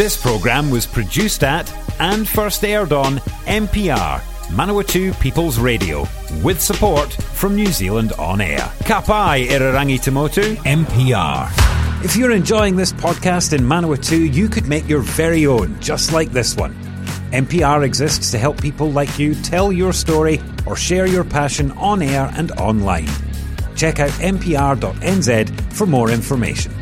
This programme was produced at and first aired on MPR, Manawatu People's Radio, with support from New Zealand On Air. Ka pai Irarangi Tamotu, MPR. If you're enjoying this podcast in Manawatu, you could make your very own, just like this one. MPR exists to help people like you tell your story or share your passion on air and online. Check out mpr.nz for more information.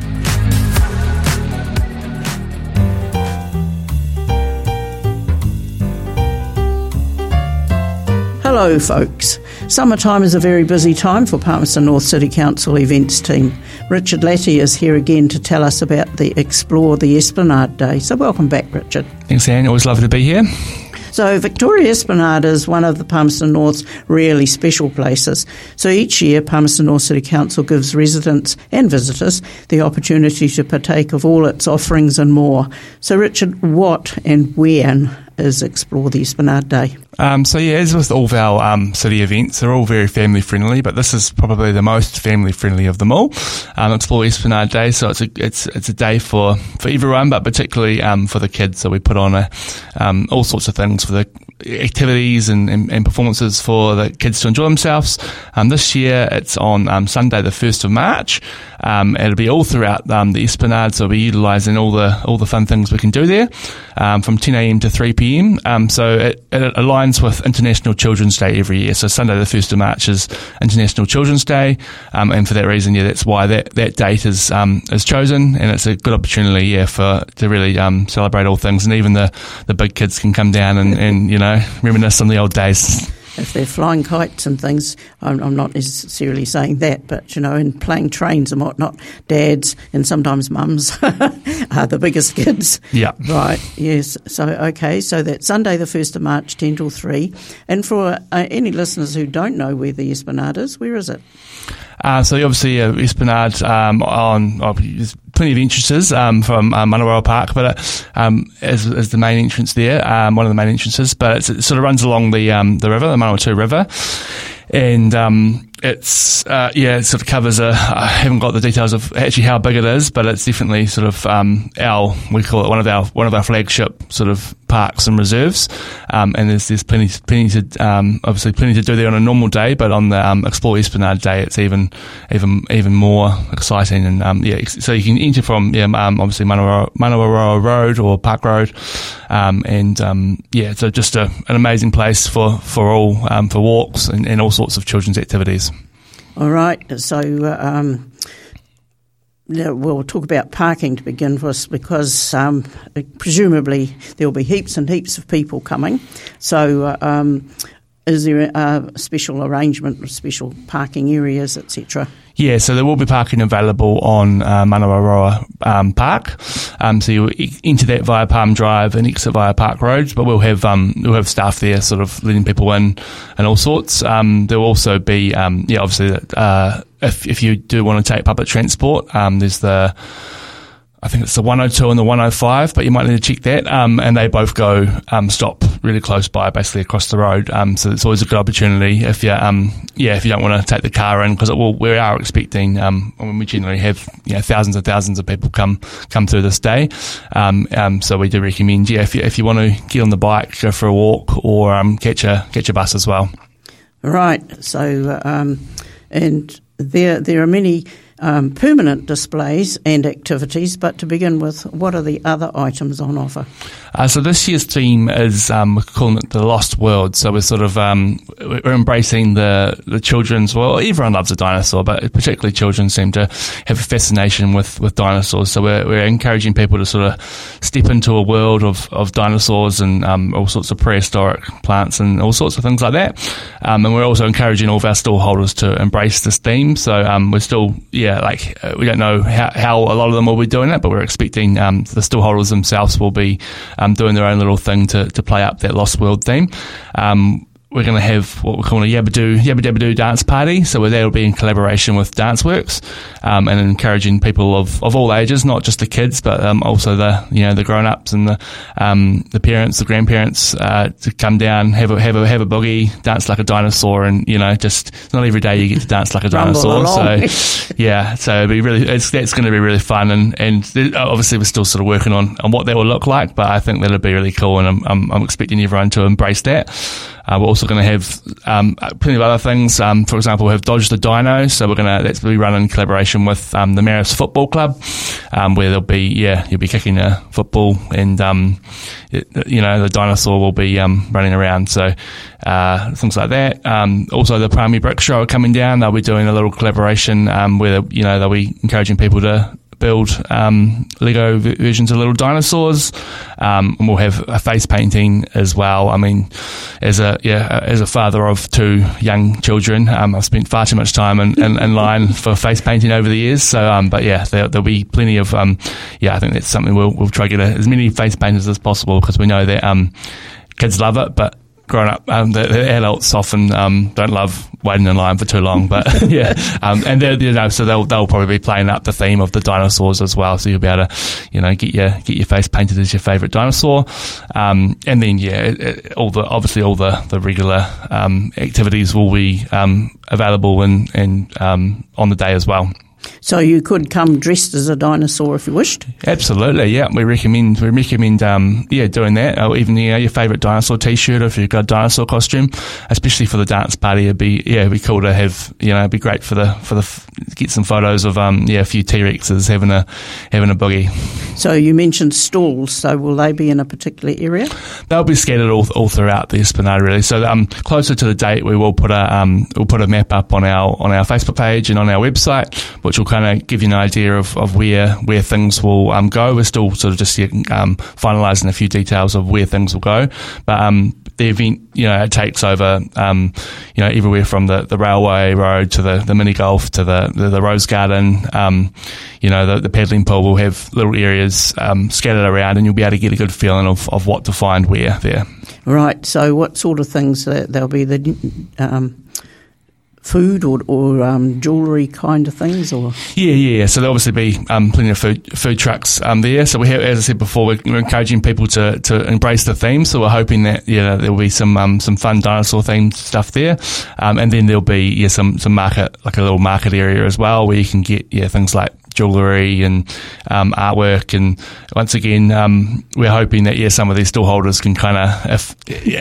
Hello folks. Summertime is a very busy time for Palmerston North City Council events team. Richard Latty is here again to tell us about the Explore the Esplanade Day. So welcome back, Richard. Thanks, Anne. Always lovely to be here. So Victoria Esplanade is one of the Palmerston North's really special places. So each year Palmerston North City Council gives residents and visitors the opportunity to partake of all its offerings and more. So Richard, what and when is Explore the Esplanade Day? As with all of our city events, they're all very family friendly, but this is probably the most family friendly of them all. Explore Esplanade Day, so it's a day for everyone, but particularly for the kids. So we put on all sorts of things for the activities and performances for the kids to enjoy themselves. This year it's on Sunday the 1st of March. It'll be all throughout the Esplanade, so we'll be utilising all the fun things we can do there from 10 a.m. to 3 p.m. So it aligns with International Children's Day every year. So Sunday the 1st of March is International Children's Day, and for that reason, that's why that date is chosen, and it's a good opportunity to really celebrate all things, and even the big kids can come down and reminisce on the old days. If they're flying kites and things, I'm not necessarily saying that, but, and playing trains and whatnot, dads and sometimes mums are the biggest kids. Yeah. Right, yes. So that's Sunday the 1st of March, 10 till 3. And for any listeners who don't know where the Esplanade is, where is it? So obviously Esplanade there's plenty of entrances from Manaroa Park, but as the main entrance there, one of the main entrances, but it sort of runs along the river, the Manawatu River, and it sort of covers I haven't got the details of actually how big it is, but it's definitely sort of we call it one of our flagship sort of parks and reserves, and there's plenty to obviously plenty to do there on a normal day, but on the Explore Esplanade Day it's even more exciting, and so you can enter from obviously Manaroa Road or Park Road, so just an amazing place for all for walks and all sorts of children's activities. All right, so we'll talk about parking to begin with, because presumably there will be heaps and heaps of people coming. So is there a special arrangement, special parking areas, etc.? Yeah, so there will be parking available on Manaroa Park. So you enter that via Palm Drive and exit via Park Road, but we'll have staff there sort of letting people in and all sorts. There will also be, obviously, if you do want to take public transport, there's I think it's the 102 and the 105, but you might need to check that. And they both go stop really close by, basically across the road. So it's always a good opportunity if you don't want to take the car in, because we are expecting we generally have thousands and thousands of people come through this day. So we do recommend if you want to get on the bike, go for a walk, or catch a bus as well. Right. So and there are many permanent displays and activities, but to begin with, what are the other items on offer? So this year's theme is we're calling it the Lost World. So we're sort of we're embracing the children's. Well, everyone loves a dinosaur, but particularly children seem to have a fascination with dinosaurs. So we're encouraging people to sort of step into a world of dinosaurs and all sorts of prehistoric plants and all sorts of things like that. And we're also encouraging all of our stallholders to embrace this theme. So we're still we don't know how a lot of them will be doing it, but we're expecting the stallholders themselves will be doing their own little thing to play up that Lost World theme. we're going to have what we're calling a Yabba Dabba Doo dance party. So that'll be in collaboration with DanceWorks, and encouraging people of all ages, not just the kids, but also the grown-ups and the parents, the grandparents, to come down, have a boogie, dance like a dinosaur, and just it's not every day you get to dance like a dinosaur. So yeah, so it'll be really that's going to be really fun, and obviously we're still sort of working on what that will look like, but I think that'll be really cool, and I'm expecting everyone to embrace that. We're also going to have plenty of other things. For example, we have Dodge the Dino, so that's be run in collaboration with the Marist Football Club, where you'll be kicking a football, and the dinosaur will be running around. So things like that. Also, the Primary Brick Show are coming down. They'll be doing a little collaboration where they'll be encouraging people to build Lego versions of little dinosaurs, and we'll have a face painting as well. I mean, as a father of 2 young children, I've spent far too much time in line for face painting over the years. So, but yeah, there'll be plenty of I think that's something we'll try to get as many face painters as possible, because we know that kids love it, but grown up, the adults often don't love waiting in line for too long, but yeah, and so they'll probably be playing up the theme of the dinosaurs as well. So you'll be able to, get your face painted as your favourite dinosaur, and then all the regular activities will be available and on the day as well. So you could come dressed as a dinosaur if you wished? Absolutely, yeah. We recommend doing that. Or even your favourite dinosaur T-shirt, if you've got a dinosaur costume, especially for the dance party. It'd be cool to have. It'd be great for the get some photos of a few T-Rexes having a boogie. So you mentioned stalls. So will they be in a particular area? They'll be scattered all throughout the Esplanade, really. So closer to the date, we will put a map up on our Facebook page and on our website, which will kind of give you an idea of where things will go. We're still sort of just finalising a few details of where things will go, but the event, it takes over, everywhere from the railway road to the mini golf to the Rose Garden. The paddling pool will have little areas scattered around, and you'll be able to get a good feeling of what to find where there. Right. So, what sort of things there'll be? The food or jewellery kind of things, or so there'll obviously be plenty of food trucks there. So we have, as I said before, we're encouraging people to embrace the theme. So we're hoping that there'll be some fun dinosaur themed stuff there, and then there'll be some market, like a little market area as well, where you can get things like jewellery and artwork. And once again, we're hoping that some of these stall holders can kind of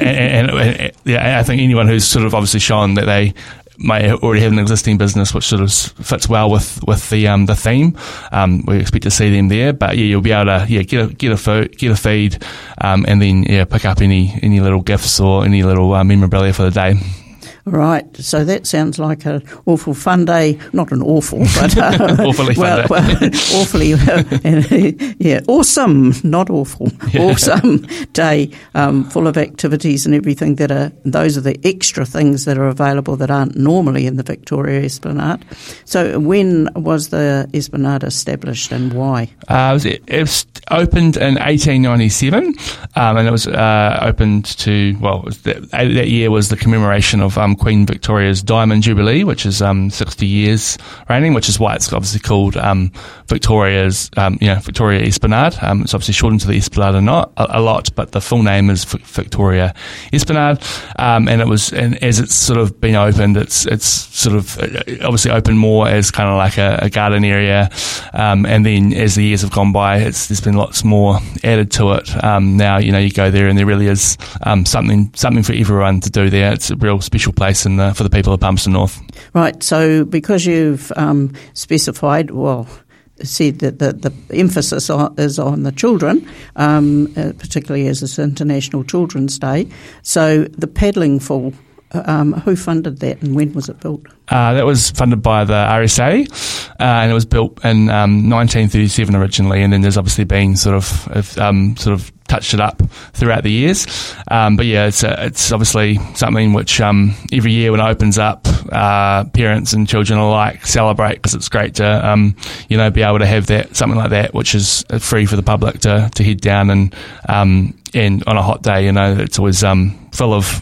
I think anyone who's sort of obviously shown that they may already have an existing business which sort of fits well with the theme, we expect to see them there. But you'll be able to get a feed, and then pick up any little gifts or any little memorabilia for the day. Right, so that sounds like an awful fun day. Not an awful, but awfully fun day. Awfully, awesome, not awful. Yeah. Awesome day, full of activities and everything those are the extra things that are available that aren't normally in the Victoria Esplanade. So when was the Esplanade established and why? It was opened in 1897, and it was opened to, that year was the commemoration of Queen Victoria's Diamond Jubilee, which is 60 years reigning, which is why it's obviously called Victoria Esplanade. It's obviously shortened to the Esplanade a lot, but the full name is Victoria Esplanade. And as it's sort of been opened, it's sort of obviously opened more as kind of like a garden area, and then as the years have gone by, there's been lots more added to it. Now you go there and there really is something for everyone to do there. It's a real special place for the people of Palmerston North. Right, so because you've specified, said that the emphasis is on the children, particularly as it's International Children's Day, so the paddling pool, who funded that and when was it built? That was funded by the RSA, and it was built in 1937 originally, and then there's obviously been sort of touched it up throughout the years. But it's obviously something which every year when it opens up, parents and children alike celebrate, because it's great to be able to have something like that, which is free for the public to head down and on a hot day, it's always full of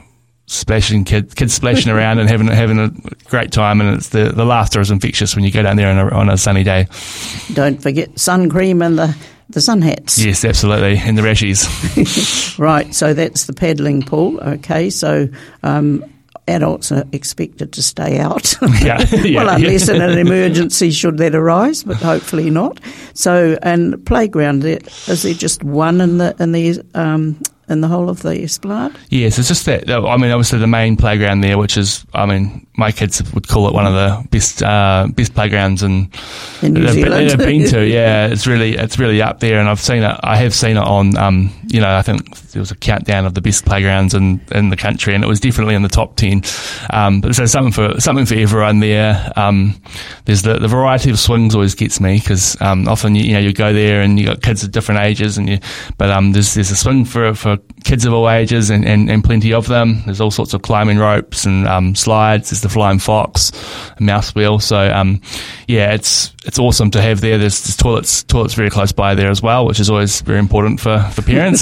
splashing kids splashing around and having a great time, and it's the laughter is infectious when you go down there on a sunny day. Don't forget sun cream and the sun hats. Yes, absolutely, and the rashies. Right, so that's the paddling pool. Okay, so adults are expected to stay out. Unless in an emergency should that arise, but hopefully not. So, and playground, is there just one in the whole of the Esplanade? Yes, it's just that. I mean, obviously the main playground there, which is, I mean, my kids would call it one of the best playgrounds in New Zealand. They've been to. Yeah, it's really up there, and I have seen it on. I think there was a countdown of the best playgrounds in the country, and it was definitely in the top 10. But so something for everyone there. There's the variety of swings always gets me, because often you go there and you got kids of different ages, but there's a swing for kids of all ages and plenty of them. There's all sorts of climbing ropes and slides. There's the flying fox, a mouse wheel. So it's awesome to have there. There's toilets very close by there as well, which is always very important for parents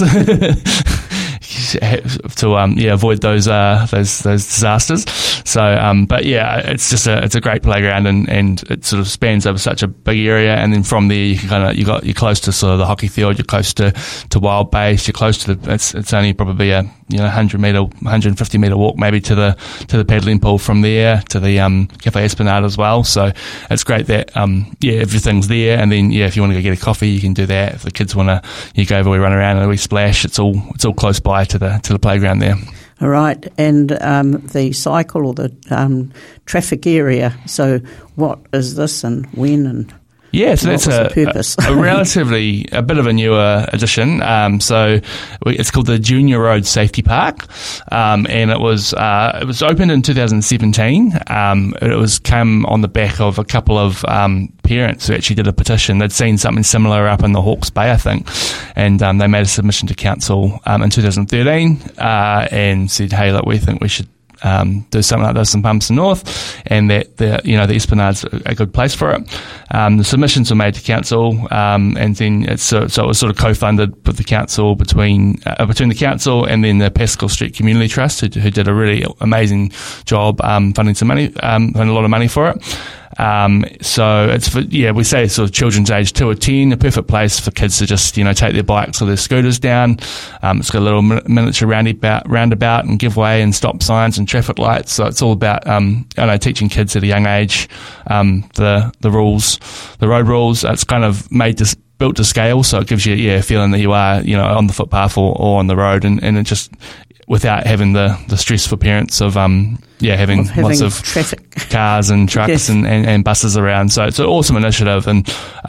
to avoid those disasters. So it's a great playground, and it sort of spans over such a big area. And then from there you're close to sort of the hockey field, you're close to Wild Base, you're close to it's only probably a 150 metre walk maybe to the paddling pool from there, to the Cafe Esplanade as well. So it's great that everything's there. And then if you want to go get a coffee, you can do that. If the kids want to go over, we run around and we splash. It's all close by to the playground there. All right, and the cycle or the traffic area. So what is this and when and? Yeah, so that's a bit of a newer addition. So it's called the Junior Road Safety Park, and it was opened in 2017. It came on the back of a couple of parents who actually did a petition. They'd seen something similar up in the Hawke's Bay, I think, and they made a submission to council in 2013 and said, "Hey, look, we think we should do something like this in Palmerston North, and that the Esplanade's a good place for it." The submissions were made to council, and then it was sort of co-funded with the council between the council and then the Pascal Street Community Trust, who did a really amazing job funding a lot of money for it. So it's we say sort of children's age 2 or 10, a perfect place for kids to just, take their bikes or their scooters down. It's got a little miniature roundabout and give way and stop signs and traffic lights. So it's all about, teaching kids at a young age, the rules, the road rules. It's kind of built to scale. So it gives you, a feeling that you are, on the footpath or on the road, and it just, without having the stress for parents of having lots of traffic, cars and trucks and buses around. So it's an awesome initiative, and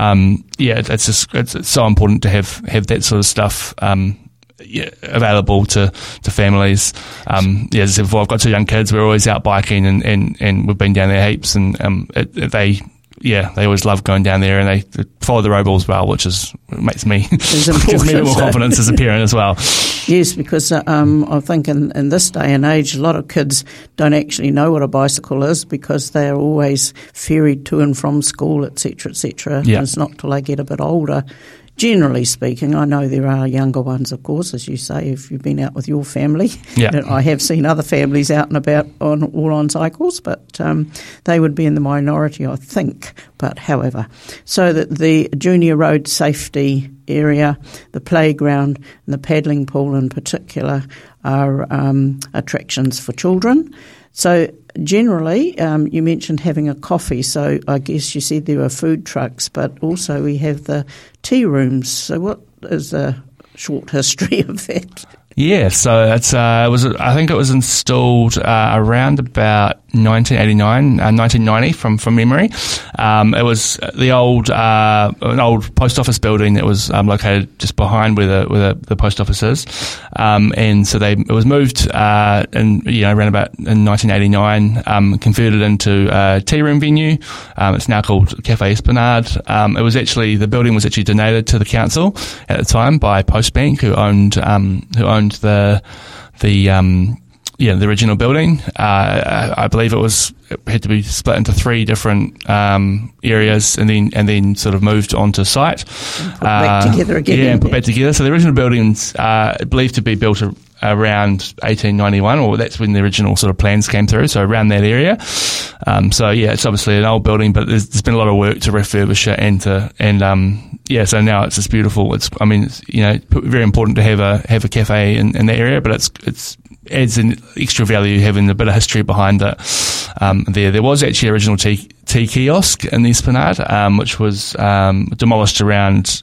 it's so important to have that sort of stuff available to families. As if I've got 2 young kids, we're always out biking and we've been down there heaps, and they always love going down there, and they follow the road rules well, which makes me gives me a bit more confidence as a parent as well. Yes, because I think in this day and age, a lot of kids don't actually know what a bicycle is, because they are always ferried to and from school, etc., etc. Yeah. It's not till they get a bit older. Generally speaking, I know there are younger ones, of course, as you say, if you've been out with your family. Yeah. I have seen other families out and about on cycles, but they would be in the minority, I think. But however, so that the junior road safety area, the playground and the paddling pool in particular are attractions for children. So generally, you mentioned having a coffee, so I guess you said there were food trucks, but also we have the tea rooms. So what is the short history of that? Yeah, so it's I think it was installed around about 1990 from memory. It was the an old post office building that was located just behind where the post office is, and so it was moved around about in 1989, converted into a tea room venue. It's now called Cafe Esplanade. The building was actually donated to the council at the time by Postbank, who owned the original building. I believe it had to be split into 3 different areas, and then sort of moved onto site. Put back together again. Yeah, and put back together. So the original building's believed to be built around 1891, or that's when the original sort of plans came through, so around that area. So yeah, it's obviously an old building, but there's been a lot of work to refurbish it so now it's just beautiful. It's very important to have a cafe in the area, but it's adds an extra value having a bit of history behind it. There was actually original tea kiosk in the Esplanade, which was demolished around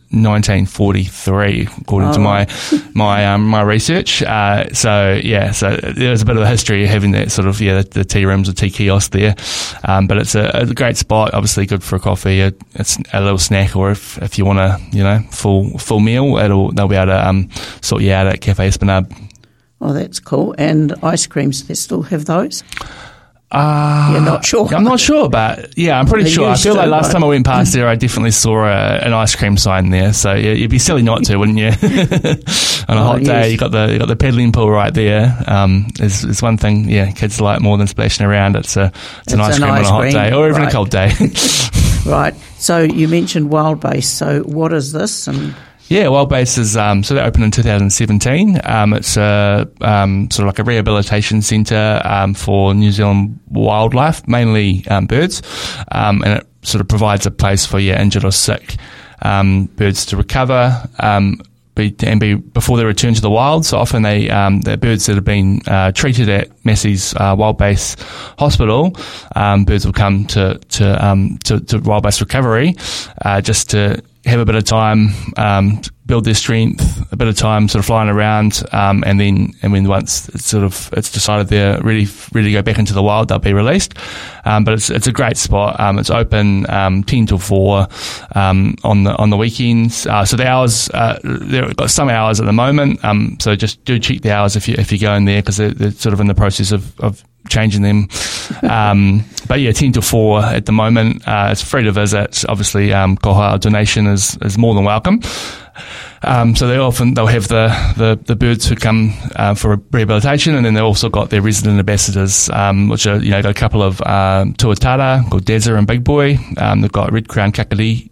1943, according to my research. So there's a bit of a history of having that sort of the tea rooms or tea kiosk there. But it's a great spot, obviously good for a coffee. It's a little snack, or if you want a full meal, they'll be able to sort you out at Cafe Esplanade. Oh, that's cool. And ice creams, they still have those? You're not sure? I'm not sure, but yeah, I'm pretty sure. I feel like last time I went past there, I definitely saw an ice cream sign there. So you'd be silly not to, wouldn't you? On a hot day, you got the paddling pool right there. Is one thing, kids like more than splashing around. It's an ice cream on a hot day, or even a cold day. Right. So you mentioned Wild Base. So what is this? Yeah, Wild Base is, so that opened in 2017. It's a, sort of like a rehabilitation centre, for New Zealand wildlife, mainly, birds. And it sort of provides a place for, injured or sick, birds to recover, before they return to the wild. So often the birds that have been, treated at Massey's, Wild Base Hospital, birds will come to Wild Base Recovery, just to have a bit of time, build their strength, a bit of time sort of flying around, and then once it's decided they're ready to go back into the wild, they'll be released. But it's a great spot. It's open 10 till 4 on the weekends. So the hours, they've got some hours at the moment. So just do check the hours if you go in there, because they're sort of in the process of changing them. But 10 to 4 at the moment. It's free to visit. Obviously, koha donation is more than welcome. So they'll have the birds who come for rehabilitation, and then they've also got their resident ambassadors, which are got a couple of tuatara called Dazza and Big Boy. They've got red crown kakariki,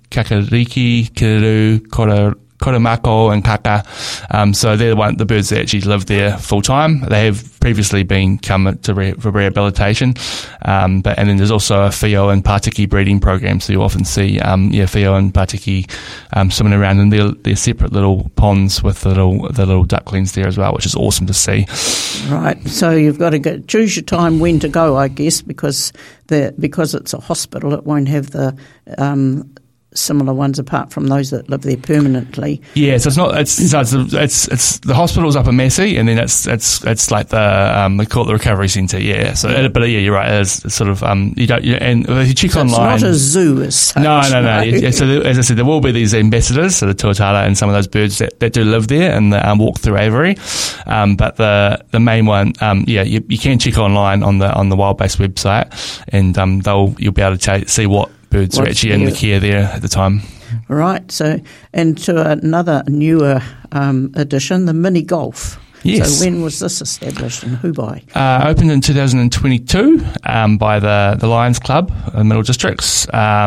kiriru, Koramako and Kaka. So they're the birds that actually live there full time. They have previously come for rehabilitation. And then there's also a whio and Patiki breeding program. So you often see, whio and Patiki, swimming around in their separate little ponds with the little ducklings there as well, which is awesome to see. Right. So you've got to choose your time when to go, I guess, because it's a hospital, it won't have the, similar ones apart from those that live there permanently. Yeah, so it's the hospital's up in Massey, and then it's like they call it the recovery centre. Yeah, so but you're right. It's sort of you check online. It's not a zoo as such. No. So as I said, there will be these ambassadors, so the tuatara and some of those birds that do live there and walk through Avery. But the main one, you can check online on the Wild Base website, and you'll be able to see what birds are actually in the care there at the time. Right. So, and to another newer addition, the mini golf. Yes. So when was this established and who by? Opened in 2022 by the Lions Club in Middle Districts.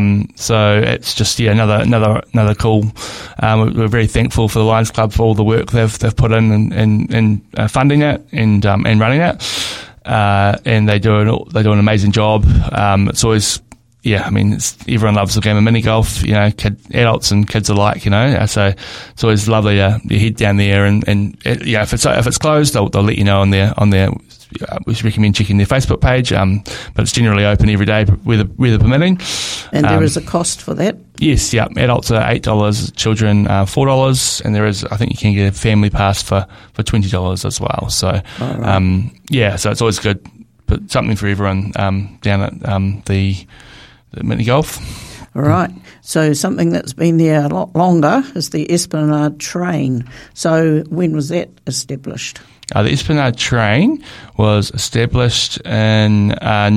So it's just another cool. We're very thankful for the Lions Club for all the work they've put in funding it and running it. And they do an amazing job. It's always. Yeah, I mean, everyone loves the game of mini golf, adults and kids alike, so it's always lovely to head down there and if it's closed, they'll let you know on their, we recommend checking their Facebook page, but it's generally open every day, weather permitting. And there is a cost for that? Yes, yeah, adults are $8, children $4, and there is, I think you can get a family pass for $20 as well, so, right. So it's always good, but something for everyone, down at, the mini golf. Right. So something that's been there a lot longer is the Esplanade Train. So when was that established? The Esplanade Train was established in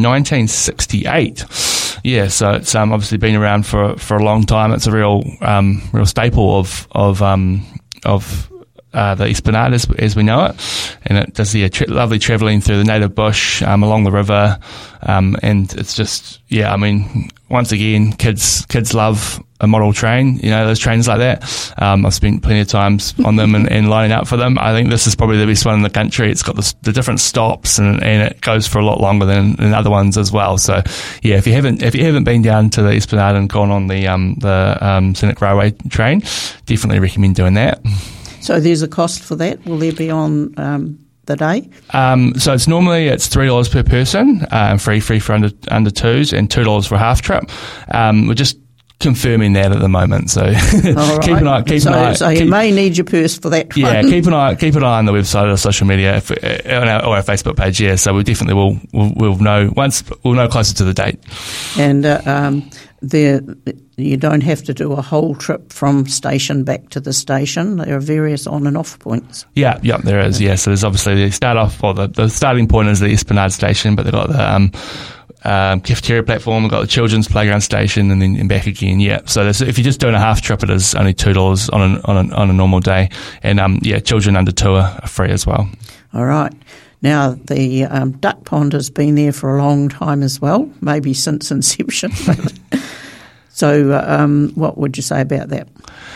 1968. Yeah, so it's obviously been around for a long time. It's a real staple of the Esplanade as we know it, and it does the lovely travelling through the native bush along the river, and it's just once again kids love a model train, those trains like that. I've spent plenty of times on them and lining up for them. I think this is probably the best one in the country. It's got the different stops and it goes for a lot longer than other ones as well. So yeah, if you haven't been down to the Esplanade and gone on the Scenic Railway train, definitely recommend doing that. So there's a cost for that. Will there be on the day? So it's normally $3 per person, free for under twos, and $2 for a half trip. We're just confirming that at the moment, so keep an eye. So you may need your purse for that one. Yeah, keep an eye on the website or social media or our Facebook page. Yeah, so we definitely will know we'll know closer to the date. And you don't have to do a whole trip from station back to the station. There are various on and off points. Yeah, there is. Yeah, so there's obviously the starting point is the Esplanade station, but they've got the cafeteria platform, we've got the children's playground station, and then back again. Yeah, so if you're just doing a half trip, it is only $2 on a normal day, and children under 2 are free as well. All right. Now the duck pond has been there for a long time as well, maybe since inception. So, what would you say about that?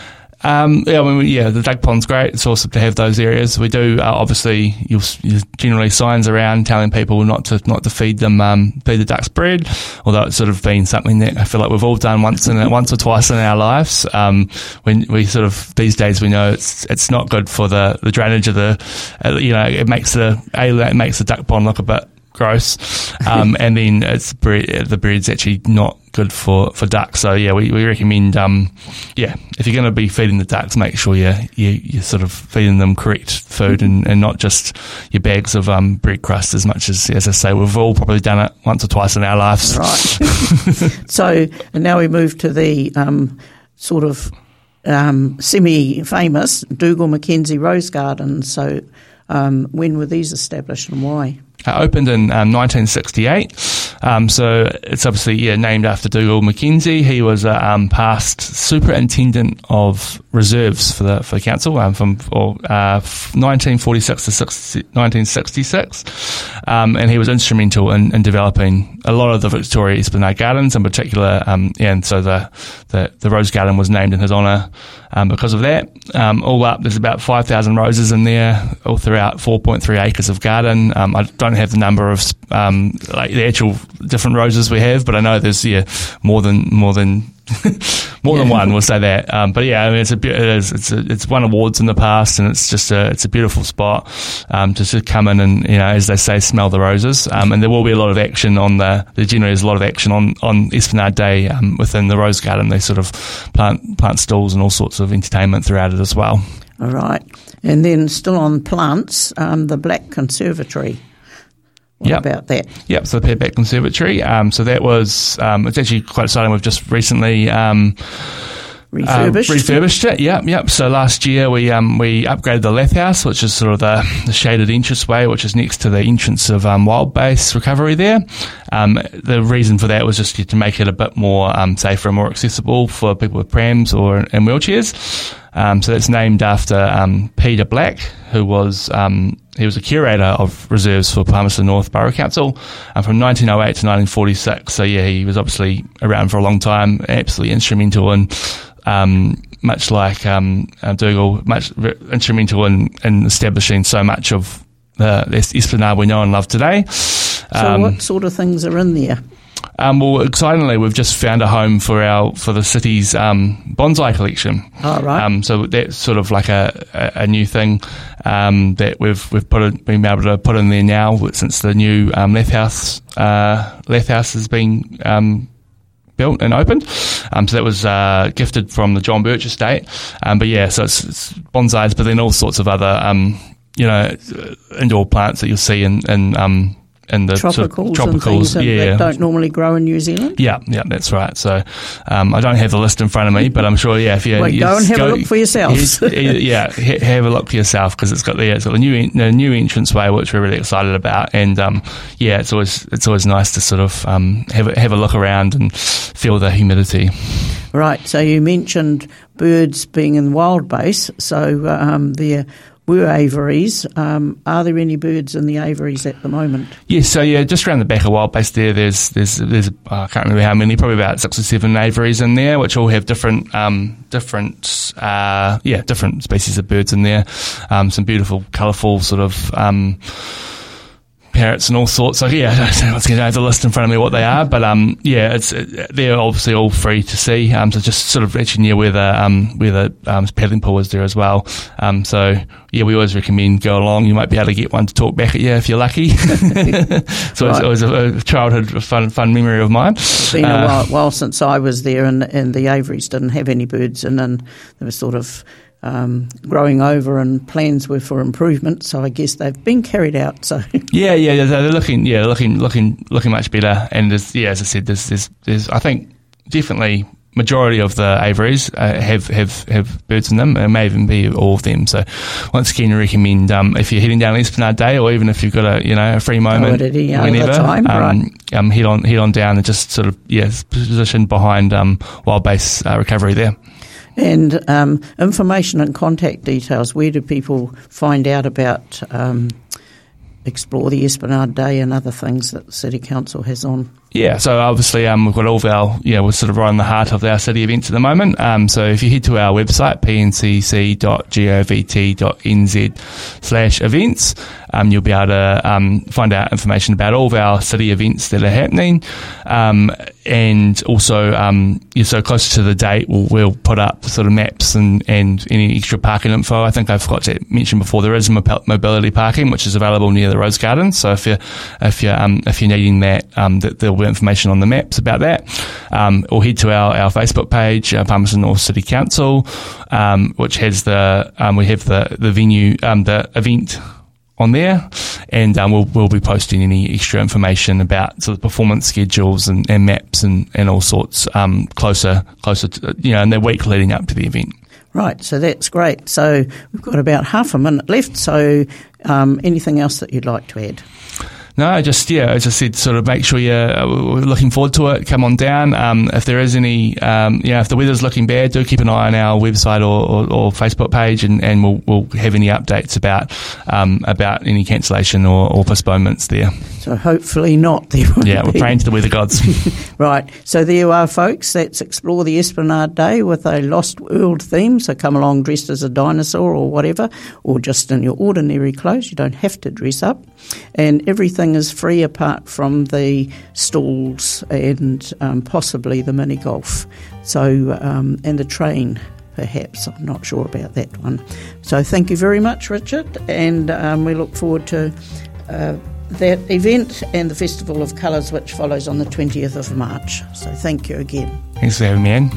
The duck pond's great. It's awesome to have those areas. We do obviously there's generally signs around telling people not to feed the ducks bread, although it's sort of been something that I feel like we've all done once or twice in our lives. When we sort of these days we know it's not good for the drainage of the it makes the duck pond look a bit gross, and then the bread's actually not good for ducks. So yeah, we recommend if you're going to be feeding the ducks, make sure you're sort of feeding them correct food and not just your bags of bread crust, as much as I say, we've all probably done it once or twice in our lives. Right. So and now we move to the sort of semi-famous Dougal Mackenzie Rose Garden. So when were these established and why? Opened in 1968, so it's obviously named after Dougal Mackenzie. He was a past superintendent of reserves for the council from 1946 to 1966, and he was instrumental in developing a lot of the Victoria Esplanade Gardens in particular, and so the Rose Garden was named in his honour because of that. All up, there's about 5,000 roses in there, all throughout 4.3 acres of garden. I don't have the number of the actual different roses we have, but I know there's more than one. We'll say that. But yeah, I mean, it's won awards in the past, and it's just it's a beautiful spot to come in and as they say, smell the roses. And there will be a lot of action there generally is a lot of action on Esplanade Day within the Rose Garden. They sort of plant stalls and all sorts of entertainment throughout it as well. All right, and then still on plants, the Black Conservatory. What about that? Yep, so the Pet Black Conservatory. So that was, it's actually quite exciting. We've just recently refurbished it. Yep. So last year we upgraded the Lath House, which is sort of the shaded entranceway, which is next to the entrance of Wild Base Recovery there. The reason for that was just to make it a bit more safer and more accessible for people with prams or in wheelchairs. So that's named after Peter Black, who was he was a curator of reserves for Palmerston North Borough Council from 1908 to 1946. So yeah, he was obviously around for a long time, absolutely instrumental in, much like Dougal, instrumental in establishing so much of the Esplanade we know and love today. So what sort of things are in there? Well, excitingly, we've just found a home for the city's bonsai collection. Oh, right. So that's sort of like a new thing that we've been able to put in there now since the new Lath House has been built and opened. So that was gifted from the John Birch estate. But yeah, so it's bonsais, but then all sorts of other indoor plants that you'll see in the tropicals sort of and things that don't normally grow in New Zealand. Yeah, that's right. So I don't have the list in front of me, but I'm sure if you go and have a look for yourself. Have a look for yourself, because it's got the new entranceway, which we're really excited about, and it's always nice to sort of have a look around and feel the humidity. Right. So you mentioned birds being in wild base, so there were aviaries. Are there any birds in the aviaries at the moment? Yes, so just around the back of wild base there, there's I can't remember how many, probably about 6 or 7 aviaries in there, which all have different species of birds in there. Some beautiful, colourful sort of parrots and all sorts. So I don't have the list in front of me what they are, but they're obviously all free to see. So just sort of actually near where the paddling pool is there as well. We always recommend go along. You might be able to get one to talk back at you if you're lucky. So right. It was a childhood fun memory of mine. It's been a while since I was there, and the aviaries didn't have any birds in, and they were sort of growing over, and plans were for improvement. So I guess they've been carried out. So they're looking much better. And as I said, there's I think definitely majority of the aviaries have birds in them. It may even be all of them. So once again, I recommend if you're heading down Esplanade Day, or even if you've got a free moment whenever, head on down and just sort of positioned behind wild base recovery there. And information and contact details, where do people find out about Explore the Esplanade Day and other things that the City Council has on? Yeah, so obviously we've got all of our, we're sort of right in the heart of our city events at the moment. So if you head to our website, pncc.govt.nz/events, you'll be able to find out information about all of our city events that are happening. And also, so closer to the date, we'll put up sort of maps and any extra parking info. I think I forgot to mention before, there is mobility parking, which is available near the Rose Garden. So if you're needing that, there'll be information on the maps about that. Or head to our Facebook page, Palmerston North City Council, which has we have the venue, the event on there, and we'll be posting any extra information about sort of performance schedules and maps and all sorts closer to, in the week leading up to the event. Right, so that's great. So we've got about half a minute left, so anything else that you'd like to add? No, just, as I said, sort of make sure you're looking forward to it. Come on down. If there is any, if the weather's looking bad, do keep an eye on our website or Facebook page, and we'll have any updates about any cancellation or postponements there. So hopefully not. We're praying to the weather gods. Right. So there you are, folks. That's Explore the Esplanade Day with a Lost World theme. So come along dressed as a dinosaur or whatever, or just in your ordinary clothes. You don't have to dress up. And everything is free apart from the stalls and possibly the mini golf. So, and the train, perhaps. I'm not sure about that one. So thank you very much, Richard. And we look forward to that event and the Festival of Colours, which follows on the 20th of March. So thank you again. Thanks for having me in.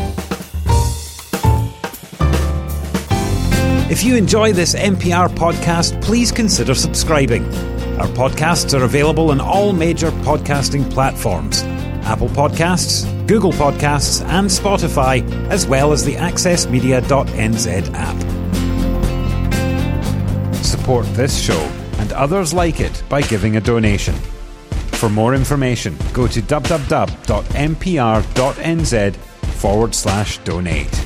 If you enjoy this MPR podcast, please consider subscribing. Our podcasts are available on all major podcasting platforms: Apple Podcasts, Google Podcasts and Spotify, as well as the accessmedia.nz app. Support this show and others like it by giving a donation. For more information, go to www.mpr.nz/donate.